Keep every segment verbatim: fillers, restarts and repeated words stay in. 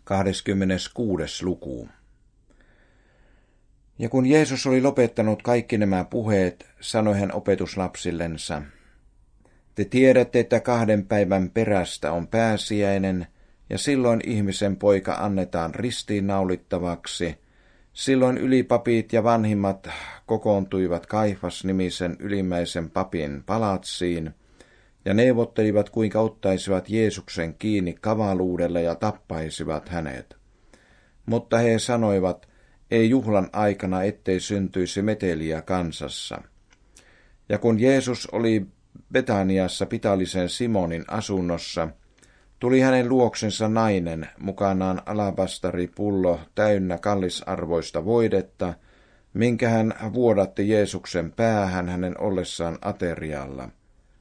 kahdeskymmeneskuudes luku. Ja kun Jeesus oli lopettanut kaikki nämä puheet, sanoi hän opetuslapsillensa: Te tiedätte, että kahden päivän perästä on pääsiäinen, ja silloin ihmisen poika annetaan ristiinnaulittavaksi. Silloin ylipapit ja vanhimmat kokoontuivat Kaifas-nimisen ylimmäisen papin palatsiin, ja neuvottelivat, kuinka ottaisivat Jeesuksen kiinni kavaluudella ja tappaisivat hänet. Mutta he sanoivat, ei juhlan aikana, ettei syntyisi meteliä kansassa. Ja kun Jeesus oli Betaniassa Pitalisen Simonin asunnossa, tuli hänen luoksensa nainen, mukanaan alabastaripullo täynnä kallisarvoista voidetta, minkä hän vuodatti Jeesuksen päähän hänen ollessaan aterialla.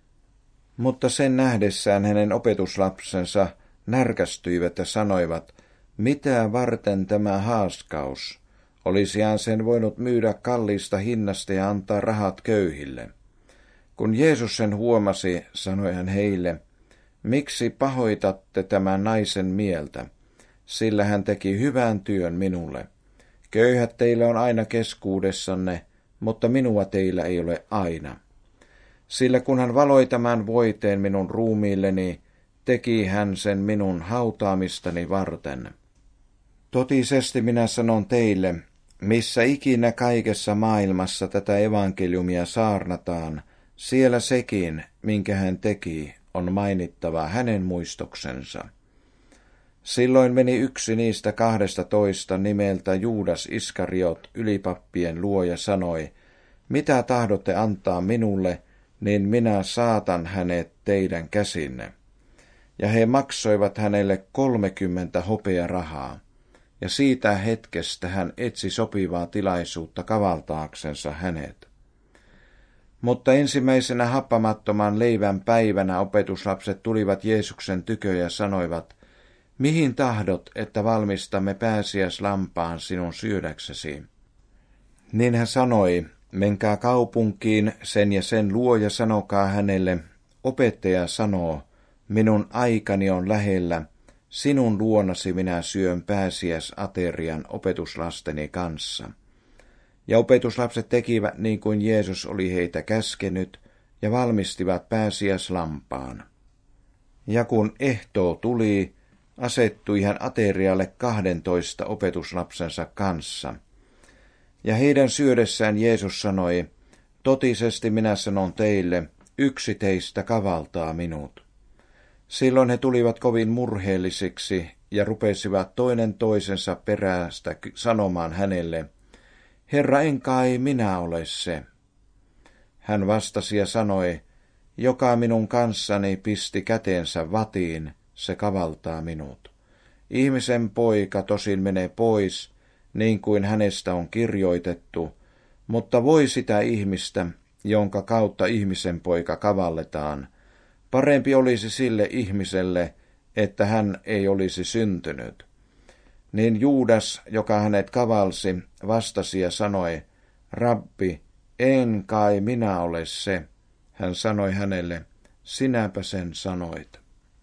Mutta sen nähdessään hänen opetuslapsensa närkästyivät ja sanoivat, mitä varten tämä haaskaus? Olisihan sen voinut myydä kalliista hinnasta ja antaa rahat köyhille. Kun Jeesus sen huomasi, sanoi hän heille, miksi pahoitatte tämän naisen mieltä, sillä hän teki hyvän työn minulle. Köyhät teillä on aina keskuudessanne, mutta minua teillä ei ole aina. Sillä kun hän valoi tämän voiteen minun ruumiilleni, teki hän sen minun hautaamistani varten. Totisesti minä sanon teille, missä ikinä kaikessa maailmassa tätä evankeliumia saarnataan, siellä sekin, minkä hän teki, on mainittava hänen muistoksensa. Silloin meni yksi niistä kahdesta toista nimeltä Juudas Iskariot ylipappien luo ja sanoi, mitä tahdotte antaa minulle, niin minä saatan hänet teidän käsinne. Ja he maksoivat hänelle kolmekymmentä hopearahaa, ja siitä hetkestä hän etsi sopivaa tilaisuutta kavaltaaksensa hänet. Mutta ensimmäisenä happamattoman leivän päivänä opetuslapset tulivat Jeesuksen tykö ja sanoivat, mihin tahdot, että valmistamme pääsiäislampaan sinun syödäksesi? Niin hän sanoi, menkää kaupunkiin sen ja sen luo ja sanokaa hänelle, opettaja sanoo, minun aikani on lähellä, sinun luonasi minä syön pääsiäisaterian opetuslasteni kanssa. Ja opetuslapset tekivät niin kuin Jeesus oli heitä käskenyt ja valmistivat pääsiäislampaan. Ja kun ehtoo tuli, asettui hän aterialle kahdentoista opetuslapsensa kanssa. Ja heidän syödessään Jeesus sanoi, totisesti minä sanon teille, yksi teistä kavaltaa minut. Silloin he tulivat kovin murheellisiksi ja rupesivat toinen toisensa perästä sanomaan hänelle, Herra, en kai minä ole se. Hän vastasi ja sanoi, joka minun kanssani pisti käteensä vatiin, se kavaltaa minut. Ihmisen poika tosin menee pois, niin kuin hänestä on kirjoitettu, mutta voi sitä ihmistä, jonka kautta ihmisen poika kavalletaan. Parempi olisi sille ihmiselle, että hän ei olisi syntynyt. Niin Juudas, joka hänet kavalsi, vastasi ja sanoi, Rabbi, en kai minä ole se. Hän sanoi hänelle, sinäpä sen sanoit.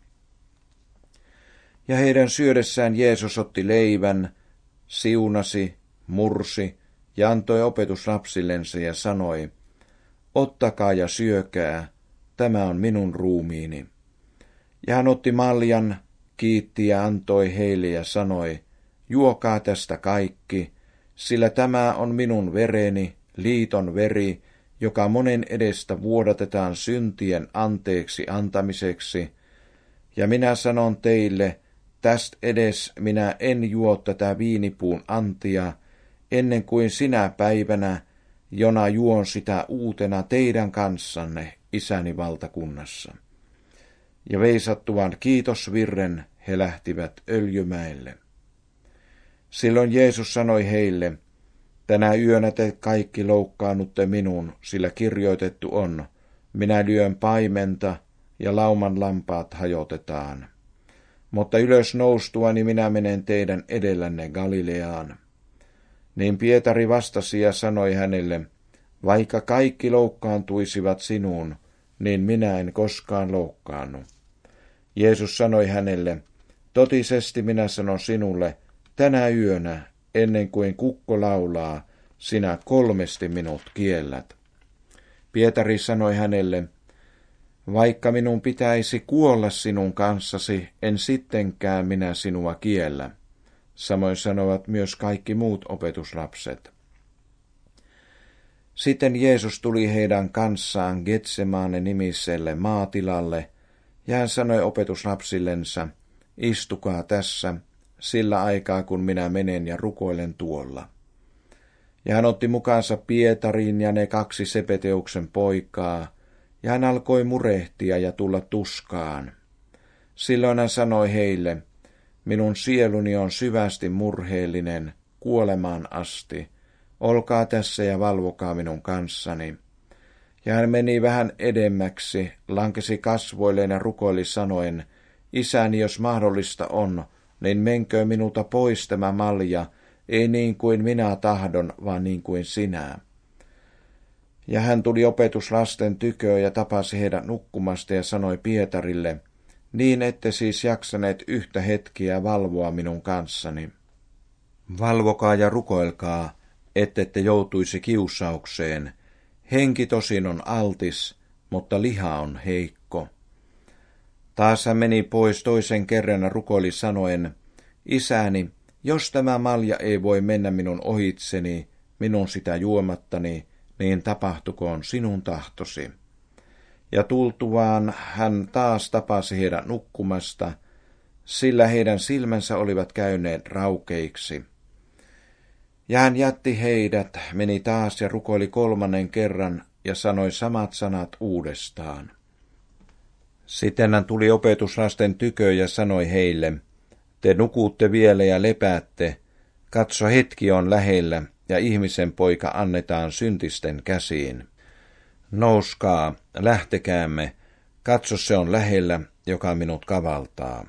Ja heidän syödessään Jeesus otti leivän, siunasi, mursi ja antoi opetuslapsillensa ja sanoi, ottakaa ja syökää, tämä on minun ruumiini. Ja hän otti maljan, kiitti ja antoi heille ja sanoi, juokaa tästä kaikki, sillä tämä on minun vereni, liiton veri, joka monen edestä vuodatetaan syntien anteeksi antamiseksi. Ja minä sanon teille, tästä edes minä en juo tätä viinipuun antia, ennen kuin sinä päivänä, jona juon sitä uutena teidän kanssanne isäni valtakunnassa. Ja veisattuaan kiitosvirren he lähtivät Öljymäelle. Silloin Jeesus sanoi heille, tänä yönä te kaikki loukkaannutte minun, sillä kirjoitettu on, minä lyön paimenta ja lauman lampaat hajotetaan. Mutta ylös noustuani minä menen teidän edellänne Galileaan. Niin Pietari vastasi ja sanoi hänelle, vaikka kaikki loukkaantuisivat sinuun, niin minä en koskaan loukkaannu. Jeesus sanoi hänelle, Totisesti minä sanon sinulle, tänä yönä, ennen kuin kukko laulaa, sinä kolmesti minut kiellät. Pietari sanoi hänelle, vaikka minun pitäisi kuolla sinun kanssasi, en sittenkään minä sinua kiellä. Samoin sanovat myös kaikki muut opetuslapset. Sitten Jeesus tuli heidän kanssaan Getsemane nimiselle maatilalle, ja hän sanoi opetuslapsillensa, istukaa tässä, sillä aikaa kun minä menen ja rukoilen tuolla. Ja hän otti mukaansa Pietarin ja ne kaksi Sebedeuksen poikaa, ja hän alkoi murehtia ja tulla tuskaan. Silloin hän sanoi heille, minun sieluni on syvästi murheellinen, kuolemaan asti. Olkaa tässä ja valvokaa minun kanssani. Ja hän meni vähän edemmäksi, lankesi kasvoilleen ja rukoili sanoen, isäni, jos mahdollista on, niin menkö minulta pois tämä malja, ei niin kuin minä tahdon, vaan niin kuin sinä. Ja hän tuli opetuslasten tyköön ja tapasi heidät nukkumasta ja sanoi Pietarille, niin ette siis jaksaneet yhtä hetkiä valvoa minun kanssani. Valvokaa ja rukoilkaa, ettette joutuisi kiusaukseen. Henki tosin on altis, mutta liha on heikko. Taas hän meni pois toisen kerran ja rukoili sanoen, isäni, jos tämä malja ei voi mennä minun ohitseni, minun sitä juomattani, niin tapahtukoon sinun tahtosi. Ja tultuaan hän taas tapasi heidän nukkumasta, sillä heidän silmänsä olivat käyneet raukeiksi. Ja hän jätti heidät, meni taas ja rukoili kolmannen kerran ja sanoi samat sanat uudestaan. Sitten hän tuli opetuslasten tyköön ja sanoi heille, te nukutte vielä ja lepäätte, katso hetki on lähellä ja ihmisen poika annetaan syntisten käsiin. Nouskaa, lähtekäämme, katso se on lähellä, joka minut kavaltaa.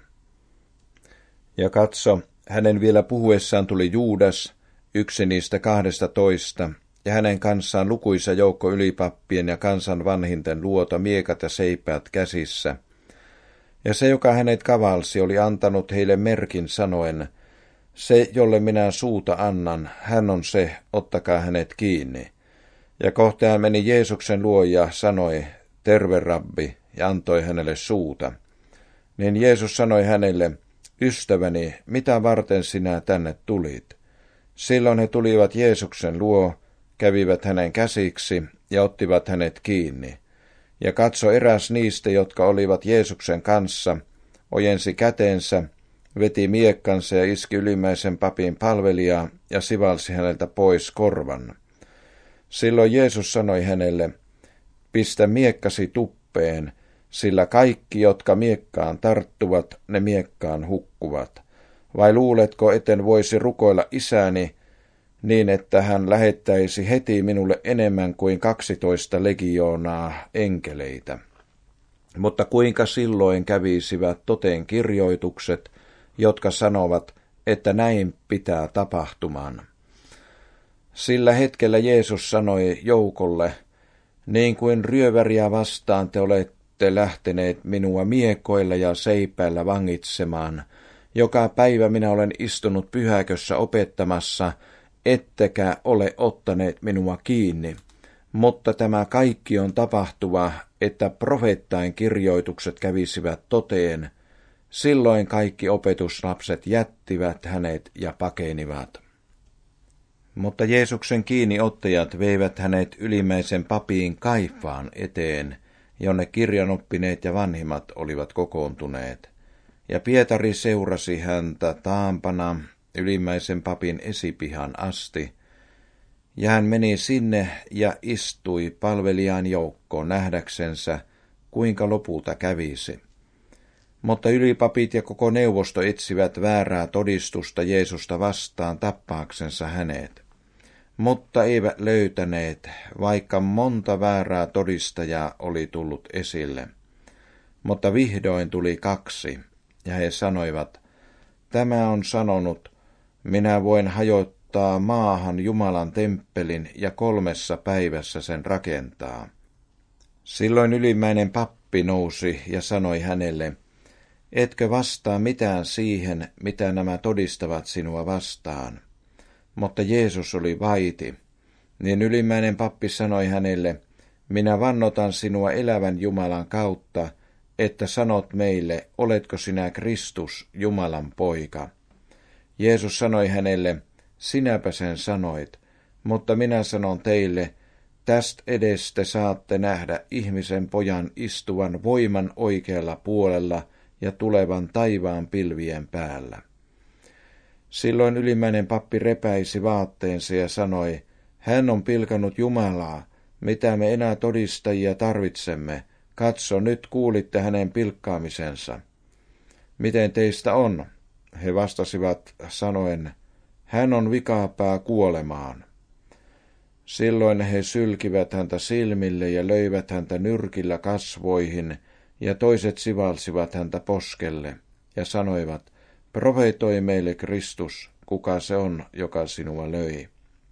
Ja katso, hänen vielä puhuessaan tuli Juudas, yksi niistä kahdesta toista, ja hänen kanssaan lukuisa joukko ylipappien ja kansan vanhinten luota miekat ja seipäät käsissä. Ja se, joka hänet kavalsi, oli antanut heille merkin sanoen, se, jolle minä suuta annan, hän on se, ottakaa hänet kiinni. Ja kohta hän meni Jeesuksen luo ja sanoi, terve rabbi, ja antoi hänelle suuta. Niin Jeesus sanoi hänelle, ystäväni, mitä varten sinä tänne tulit? Silloin he tulivat Jeesuksen luo, kävivät hänen käsiksi ja ottivat hänet kiinni. Ja katso eräs niistä, jotka olivat Jeesuksen kanssa, ojensi käteensä, veti miekkansa ja iski ylimmäisen papin palvelijaa ja sivalsi häneltä pois korvan. Silloin Jeesus sanoi hänelle, pistä miekkasi tuppeen, sillä kaikki, jotka miekkaan tarttuvat, ne miekkaan hukkuvat. Vai luuletko, etten voisi rukoilla isäni, niin että hän lähettäisi heti minulle enemmän kuin kaksitoista legioonaa enkeleitä? Mutta kuinka silloin kävisivät toteen kirjoitukset, jotka sanovat, että näin pitää tapahtumaan? Sillä hetkellä Jeesus sanoi joukolle, niin kuin ryöväriä vastaan te olette lähteneet minua miekoilla ja seipäillä vangitsemaan. Joka päivä minä olen istunut pyhäkössä opettamassa, ettekä ole ottaneet minua kiinni. Mutta tämä kaikki on tapahtuva, että profeettain kirjoitukset kävisivät toteen. Silloin kaikki opetuslapset jättivät hänet ja pakenivat. Mutta Jeesuksen kiinniottajat veivät hänet ylimmäisen papiin Kaifaan eteen, jonne kirjanoppineet ja vanhimmat olivat kokoontuneet. Ja Pietari seurasi häntä taampana ylimmäisen papin esipihan asti, ja hän meni sinne ja istui palvelijan joukkoon nähdäksensä, kuinka lopulta kävisi. Mutta ylipapit ja koko neuvosto etsivät väärää todistusta Jeesusta vastaan tappaaksensa hänet. Mutta eivät löytäneet, vaikka monta väärää todistajaa oli tullut esille. Mutta vihdoin tuli kaksi, ja he sanoivat, tämä on sanonut, minä voin hajottaa maahan Jumalan temppelin ja kolmessa päivässä sen rakentaa. Silloin ylimmäinen pappi nousi ja sanoi hänelle, etkö vastaa mitään siihen, mitä nämä todistavat sinua vastaan? Mutta Jeesus oli vaiti. Niin ylimmäinen pappi sanoi hänelle, minä vannotan sinua elävän Jumalan kautta, että sanot meille, oletko sinä Kristus, Jumalan poika. Jeesus sanoi hänelle, sinäpä sen sanoit, mutta minä sanon teille, tästä edestä saatte nähdä ihmisen pojan istuvan voiman oikealla puolella ja tulevan taivaan pilvien päällä. Silloin ylimmäinen pappi repäisi vaatteensa ja sanoi, hän on pilkannut Jumalaa, mitä me enää todistajia tarvitsemme, katso, nyt kuulitte hänen pilkkaamisensa. Miten teistä on? He vastasivat sanoen, hän on vikaapää kuolemaan. Silloin he sylkivät häntä silmille ja löivät häntä nyrkillä kasvoihin, ja toiset sivalsivat häntä poskelle, ja sanoivat, profeetoi meille Kristus, kuka se on, joka sinua löi.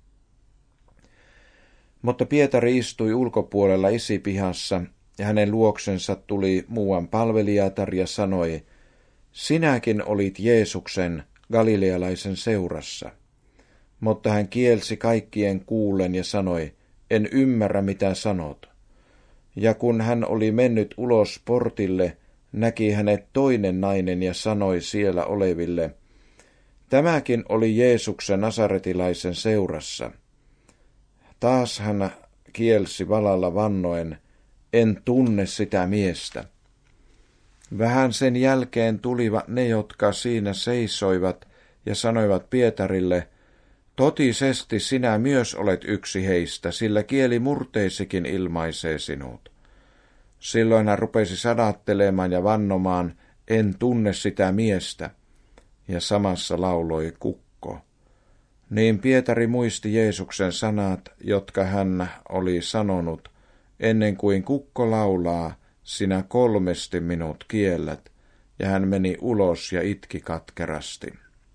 Mutta Pietari istui ulkopuolella esipihassa, ja hänen luoksensa tuli muuan palvelijatar ja sanoi, sinäkin olit Jeesuksen, galilealaisen seurassa. Mutta hän kielsi kaikkien kuullen ja sanoi, en ymmärrä mitä sanot. Ja kun hän oli mennyt ulos portille, näki hänet toinen nainen ja sanoi siellä oleville, tämäkin oli Jeesuksen nasaretilaisen seurassa. Taas hän kielsi valalla vannoen, en tunne sitä miestä. Vähän sen jälkeen tulivat ne, jotka siinä seisoivat ja sanoivat Pietarille, totisesti sinä myös olet yksi heistä, sillä kieli murteisikin ilmaisee sinut. Silloin hän rupesi sadattelemaan ja vannomaan, en tunne sitä miestä, ja samassa lauloi kukko. Niin Pietari muisti Jeesuksen sanat, jotka hän oli sanonut, ennen kuin kukko laulaa, sinä kolmesti minut kiellät, ja hän meni ulos ja itki katkerasti.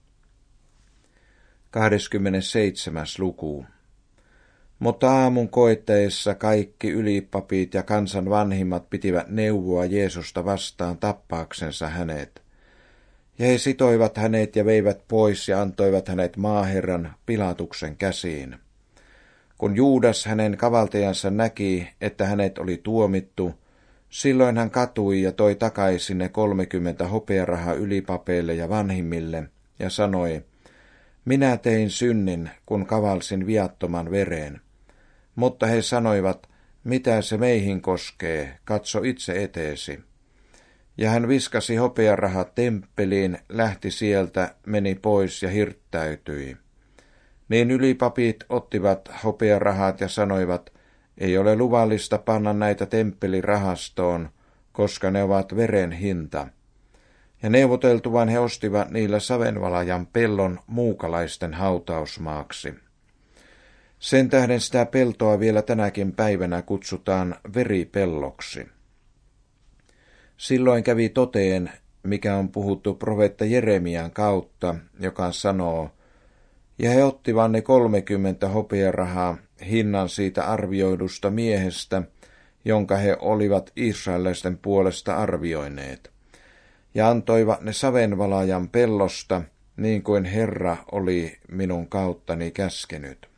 kahdeskymmenesseitsemäs luku. Mutta aamun koettaessa kaikki ylipapit ja kansan vanhimmat pitivät neuvoa Jeesusta vastaan tappaaksensa hänet. Ja he sitoivat hänet ja veivät pois ja antoivat hänet maaherran Pilatuksen käsiin. Kun Juudas hänen kavaltajansa näki, että hänet oli tuomittu, silloin hän katui ja toi takaisin ne kolmekymmentä hopearahaa ylipapeille ja vanhimmille ja sanoi, minä tein synnin, kun kavalsin viattoman vereen. Mutta he sanoivat, mitä se meihin koskee, katso itse eteesi. Ja hän viskasi hopearahat temppeliin, lähti sieltä, meni pois ja hirttäytyi. Niin ylipapit ottivat hopearahat ja sanoivat, ei ole luvallista panna näitä temppelirahastoon, koska ne ovat veren hinta. Ja neuvoteltuvan he ostivat niillä Savenvalajan pellon muukalaisten hautausmaaksi. Sen tähden sitä peltoa vielä tänäkin päivänä kutsutaan veripelloksi. Silloin kävi toteen, mikä on puhuttu profeetta Jeremian kautta, joka sanoo, ja he ottivat ne kolmekymmentä hopearahaa hinnan siitä arvioidusta miehestä, jonka he olivat israelaisten puolesta arvioineet, ja antoivat ne Savenvalajan pellosta, niin kuin Herra oli minun kauttani käskenyt.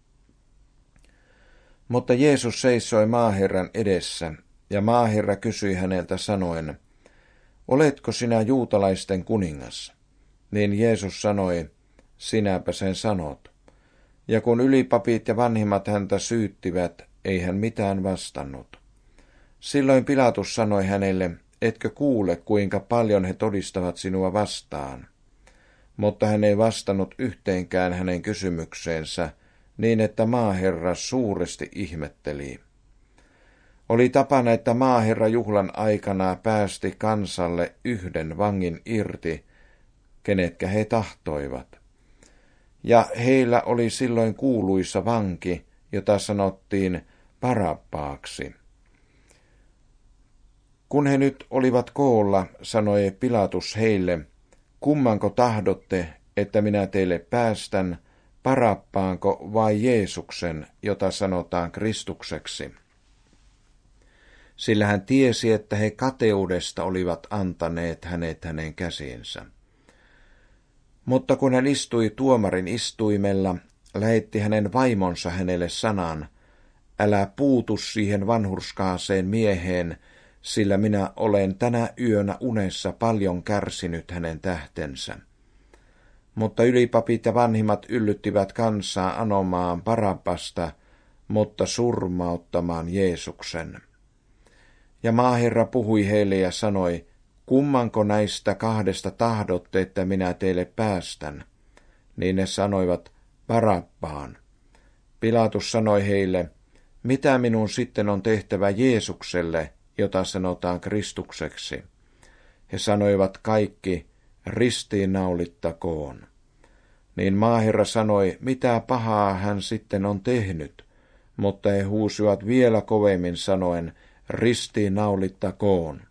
Mutta Jeesus seisoi maaherran edessä, ja maaherra kysyi häneltä sanoen, oletko sinä juutalaisten kuningas? Niin Jeesus sanoi, sinäpä sen sanot. Ja kun ylipapit ja vanhimmat häntä syyttivät, ei hän mitään vastannut. Silloin Pilatus sanoi hänelle, etkö kuule, kuinka paljon he todistavat sinua vastaan? Mutta hän ei vastannut yhteenkään hänen kysymykseensä, niin että maaherra suuresti ihmetteli. Oli tapana, että maaherra juhlan aikana päästi kansalle yhden vangin irti, kenetkä he tahtoivat. Ja heillä oli silloin kuuluisa vanki, jota sanottiin Barabbaaksi. Kun he nyt olivat koolla, sanoi Pilatus heille, kummanko tahdotte, että minä teille päästän, Barabbaanko vai Jeesuksen, jota sanotaan Kristukseksi? sillä hän tiesi, että he kateudesta olivat antaneet hänet hänen käsiinsä. Mutta kun hän istui tuomarin istuimella, lähetti hänen vaimonsa hänelle sanan, älä puutu siihen vanhurskaaseen mieheen, sillä minä olen tänä yönä unessa paljon kärsinyt hänen tähtensä. Mutta ylipapit ja vanhimmat yllyttivät kansaa anomaan Barabbasta, mutta surmauttamaan Jeesuksen. Ja maaherra puhui heille ja sanoi, kummanko näistä kahdesta tahdotte, että minä teille päästän? Niin ne sanoivat, Barabbaan. Pilatus sanoi heille, mitä minun sitten on tehtävä Jeesukselle, jota sanotaan Kristukseksi? He sanoivat kaikki, ristiinnaulittakoon. Niin maaherra sanoi, mitä pahaa hän sitten on tehnyt, mutta he huusivat vielä kovemmin sanoen, ristiinnaulittakoon.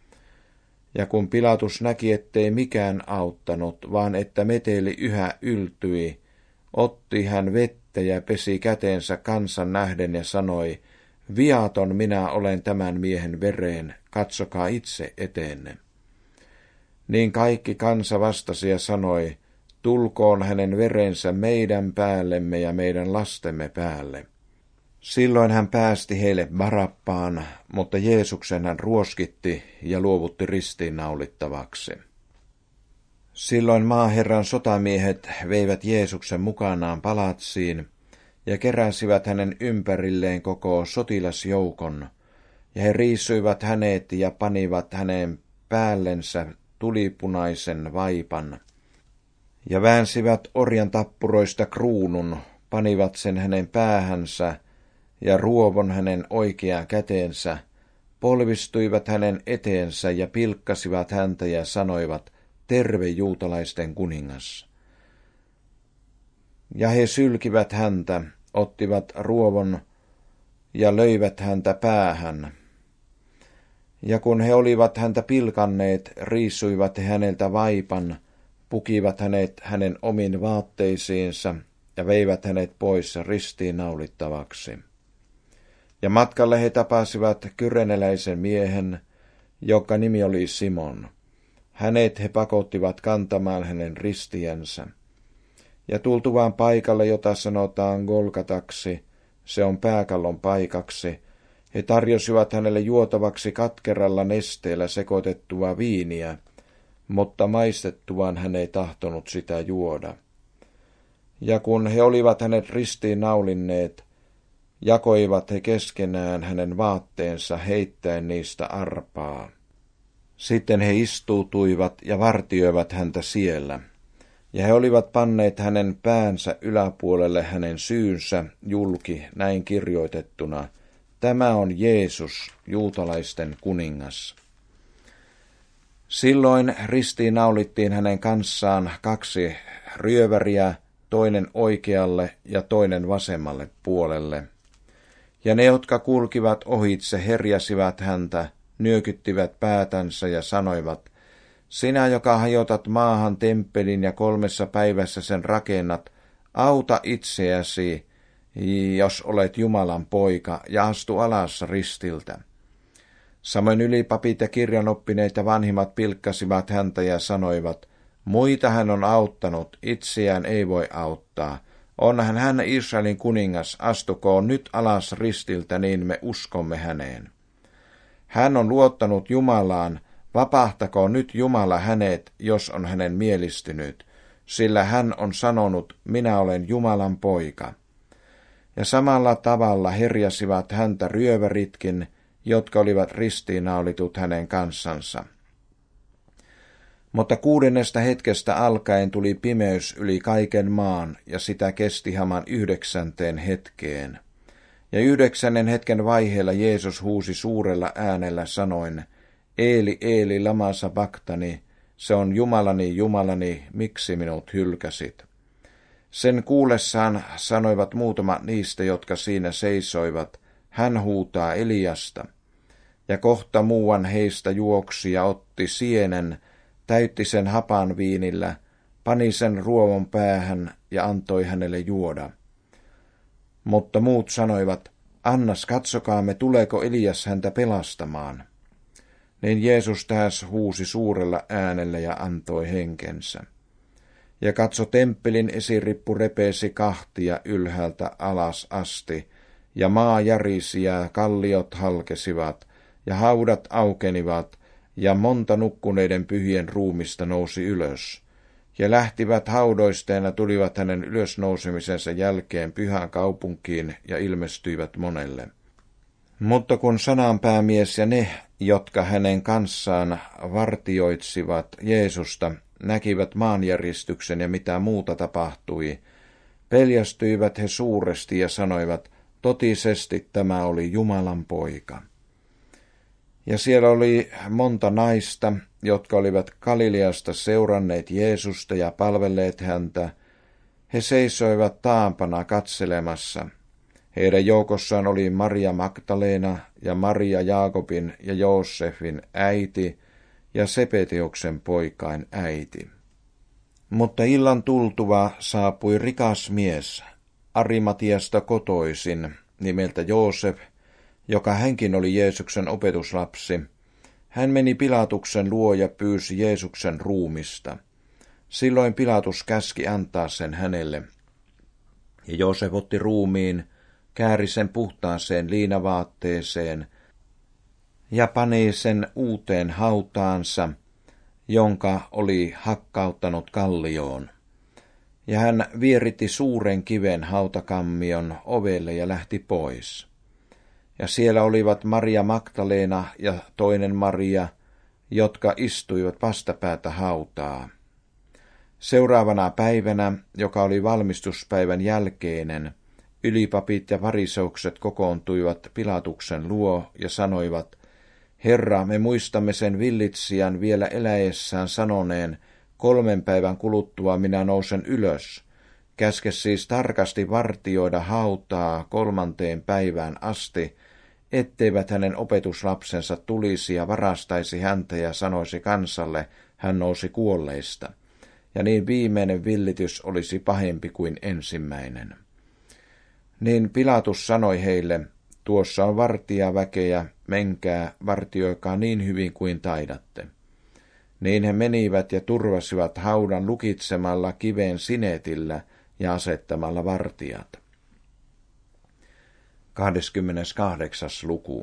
Ja kun Pilatus näki, ettei mikään auttanut, vaan että meteli yhä yltyi, otti hän vettä ja pesi käteensä kansan nähden ja sanoi, viaton minä olen tämän miehen vereen, katsokaa itse eteenne. Niin kaikki kansa vastasi ja sanoi, tulkoon hänen verensä meidän päällemme ja meidän lastemme päälle. Silloin hän päästi heille Barabbaan, mutta Jeesuksen hän ruoskitti ja luovutti ristiinnaulittavaksi. Silloin maaherran sotamiehet veivät Jeesuksen mukanaan palatsiin ja keräsivät hänen ympärilleen koko sotilasjoukon, ja he riisuivat hänet ja panivat hänen päällensä tulipunaisen vaipan, ja väänsivät orjan tappuroista kruunun, panivat sen hänen päähänsä ja ruovon hänen oikeaan käteensä, polvistuivat hänen eteensä ja pilkkasivat häntä ja sanoivat, terve juutalaisten kuningas. Ja he sylkivät häntä, ottivat ruovon ja löivät häntä päähän. Ja kun he olivat häntä pilkanneet, riisuivat he häneltä vaipan, pukivat hänet hänen omiin vaatteisiinsa ja veivät hänet pois ristiinnaulittavaksi. Ja matkalle he tapasivat kyreneläisen miehen, joka nimi oli Simon. Hänet he pakottivat kantamaan hänen ristiensä. Ja tultuvaan paikalle, jota sanotaan Golgataksi, se on pääkallon paikaksi, he tarjosivat hänelle juotavaksi katkeralla nesteellä sekoitettua viiniä, mutta maistettuaan hän ei tahtonut sitä juoda. Ja kun he olivat hänet ristiin naulinneet, jakoivat he keskenään hänen vaatteensa heittäen niistä arpaa. Sitten he istuutuivat ja vartioivat häntä siellä, ja he olivat panneet hänen päänsä yläpuolelle hänen syynsä julki näin kirjoitettuna, tämä on Jeesus, juutalaisten kuningas. Silloin ristiin naulittiin hänen kanssaan kaksi ryöväriä, toinen oikealle ja toinen vasemmalle puolelle. Ja ne, jotka kulkivat ohitse, herjasivat häntä, nyökyttivät päätänsä ja sanoivat, sinä, joka hajotat maahan temppelin ja kolmessa päivässä sen rakennat, auta itseäsi, jos olet Jumalan poika, ja astu alas ristiltä. Samoin ylipapit ja kirjanoppineet ja vanhimmat pilkkasivat häntä ja sanoivat, muita hän on auttanut, itseään ei voi auttaa. Onhan hän Israelin kuningas, astukoon nyt alas ristiltä, niin me uskomme häneen. Hän on luottanut Jumalaan, vapahtakoon nyt Jumala hänet, jos on hänen mielistynyt, sillä hän on sanonut, minä olen Jumalan poika. Ja samalla tavalla herjasivat häntä ryöväritkin, jotka olivat ristiinnaulitut hänen kanssansa. Mutta kuudennesta hetkestä alkaen tuli pimeys yli kaiken maan, ja sitä kesti haman yhdeksänteen hetkeen. Ja yhdeksännen hetken vaiheella Jeesus huusi suurella äänellä sanoen, Eeli, Eeli, lama sabaktani, se on Jumalani, Jumalani, miksi minut hylkäsit? Sen kuullessaan sanoivat muutama niistä, jotka siinä seisoivat, hän huutaa Eliasta. Ja kohta muuan heistä juoksi ja otti sienen, täytti sen hapan viinillä, pani sen ruovon päähän ja antoi hänelle juoda. Mutta muut sanoivat, annas katsokaamme, tuleeko Elias häntä pelastamaan. Niin Jeesus taas huusi suurella äänellä ja antoi henkensä. Ja katso, temppelin esirippu repeesi kahtia ylhäältä alas asti, ja maa järisi ja kalliot halkesivat, ja haudat aukenivat, ja monta nukkuneiden pyhien ruumista nousi ylös. Ja lähtivät haudoisteen ja tulivat hänen ylösnousemisensa jälkeen pyhään kaupunkiin ja ilmestyivät monelle. Mutta kun sananpäämies ja ne, jotka hänen kanssaan vartioitsivat Jeesusta, näkivät maanjäristyksen ja mitä muuta tapahtui, peljästyivät he suuresti ja sanoivat, totisesti tämä oli Jumalan poika. Ja siellä oli monta naista, jotka olivat Galileasta seuranneet Jeesusta ja palvelleet häntä. He seisoivat taampana katselemassa. Heidän joukossaan oli Maria Magdalena ja Maria Jaakobin ja Joosefin äiti ja Sebedeoksen poikain äiti. Mutta illan tultua saapui rikas mies, Arimatiasta kotoisin, nimeltä Joosef, joka hänkin oli Jeesuksen opetuslapsi. Hän meni Pilatuksen luo ja pyysi Jeesuksen ruumista. Silloin Pilatus käski antaa sen hänelle. Ja Joosef otti ruumiin, kääri sen puhtaaseen liinavaatteeseen ja pani sen uuteen hautaansa, jonka oli hakkauttanut kallioon. Ja hän vieritti suuren kiven hautakammion ovelle ja lähti pois. Ja siellä olivat Maria Magdalena ja toinen Maria, jotka istuivat vastapäätä hautaa. Seuraavana päivänä, joka oli valmistuspäivän jälkeinen, ylipapit ja fariseukset kokoontuivat Pilatuksen luo ja sanoivat, Herra, me muistamme sen villitsijän vielä eläessään sanoneen, kolmen päivän kuluttua minä nousen ylös. Käske siis tarkasti vartioida hautaa kolmanteen päivään asti, etteivät hänen opetuslapsensa tulisi ja varastaisi häntä ja sanoisi kansalle, hän nousi kuolleista. Ja niin viimeinen villitys olisi pahempi kuin ensimmäinen. Niin Pilatus sanoi heille, tuossa on vartijaväkeä, menkää, vartioikaa niin hyvin kuin taidatte. Niin he menivät ja turvasivat haudan lukitsemalla kiveen sinetillä ja asettamalla vartijat. kahdeskymmeneskahdeksas luku.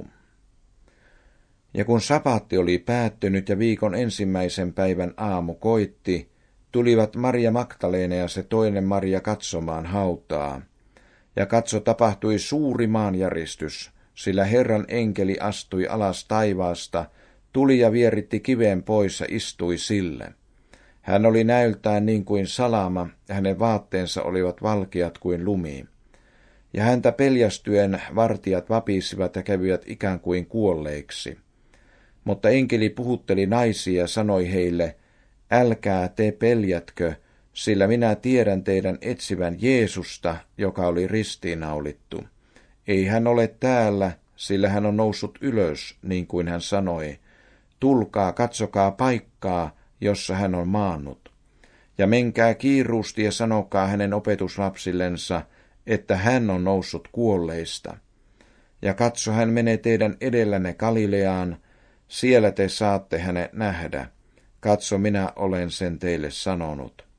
Ja kun sapaatti oli päättynyt ja viikon ensimmäisen päivän aamu koitti, tulivat Maria Magdalena ja se toinen Maria katsomaan hautaa. Ja katso, tapahtui suuri maanjäristys, sillä Herran enkeli astui alas taivaasta, tuli ja vieritti kiveen pois ja istui sille. Hän oli näyltään niin kuin salama, ja hänen vaatteensa olivat valkeat kuin lumi. Ja häntä peljästyen vartijat vapisivat ja kävivät ikään kuin kuolleiksi. Mutta enkeli puhutteli naisia ja sanoi heille, älkää te peljätkö, sillä minä tiedän teidän etsivän Jeesusta, joka oli ristiinnaulittu. Ei hän ole täällä, sillä hän on noussut ylös, niin kuin hän sanoi. Tulkaa, katsokaa paikkaa, jossa hän on maannut. Ja menkää kiiruusti ja sanokaa hänen opetuslapsillensa, että hän on noussut kuolleista. Ja katso, hän menee teidän edellänne Galileaan, siellä te saatte hänet nähdä. Katso, minä olen sen teille sanonut.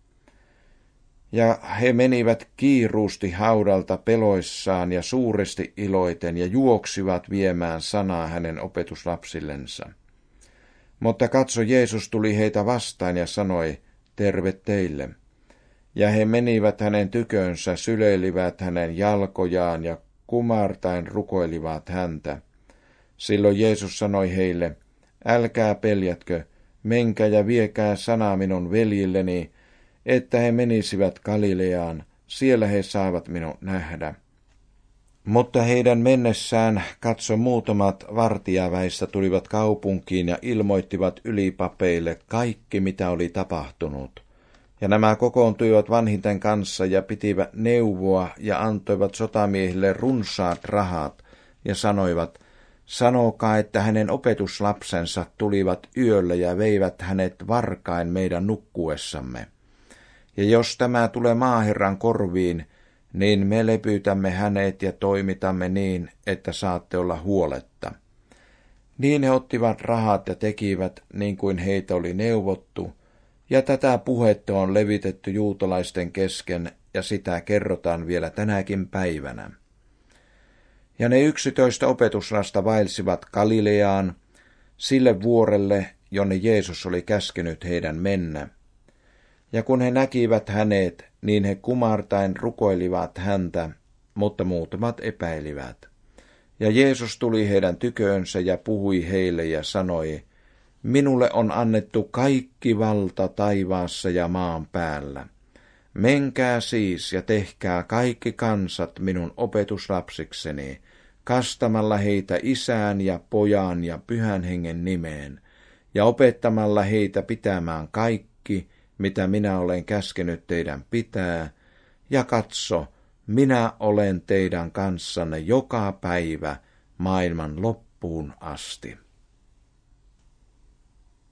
Ja he menivät kiiruusti haudalta peloissaan ja suuresti iloiten ja juoksivat viemään sanaa hänen opetuslapsillensa. Mutta katso, Jeesus tuli heitä vastaan ja sanoi, terve teille. Ja he menivät hänen tykönsä, syleilivät hänen jalkojaan ja kumartain rukoilivat häntä. Silloin Jeesus sanoi heille, älkää peljätkö, menkää ja viekää sanaa minun veljilleni, että he menisivät Galileaan, siellä he saavat minut nähdä. Mutta heidän mennessään, katso, muutamat vartijaväistä tulivat kaupunkiin ja ilmoittivat ylipapeille kaikki, mitä oli tapahtunut. Ja nämä kokoontuivat vanhinten kanssa ja pitivät neuvoa ja antoivat sotamiehille runsaat rahat ja sanoivat, sanokaa, että hänen opetuslapsensa tulivat yöllä ja veivät hänet varkain meidän nukkuessamme. Ja jos tämä tulee maaherran korviin, niin me lepyytämme hänet ja toimitamme niin, että saatte olla huoletta. Niin he ottivat rahat ja tekivät niin kuin heitä oli neuvottu, ja tätä puhetta on levitetty juutalaisten kesken, ja sitä kerrotaan vielä tänäkin päivänä. Ja ne yksitoista opetuslasta vaelsivat Galileaan, sille vuorelle, jonne Jeesus oli käskenyt heidän mennä. Ja kun he näkivät hänet, niin he kumartain rukoilivat häntä, mutta muutamat epäilivät. Ja Jeesus tuli heidän tyköönsä ja puhui heille ja sanoi, minulle on annettu kaikki valta taivaassa ja maan päällä. Menkää siis ja tehkää kaikki kansat minun opetuslapsikseni, kastamalla heitä Isän ja Pojan ja Pyhän Hengen nimeen, ja opettamalla heitä pitämään kaikki, mitä minä olen käskenyt teidän pitää, ja katso, minä olen teidän kanssanne joka päivä maailman loppuun asti.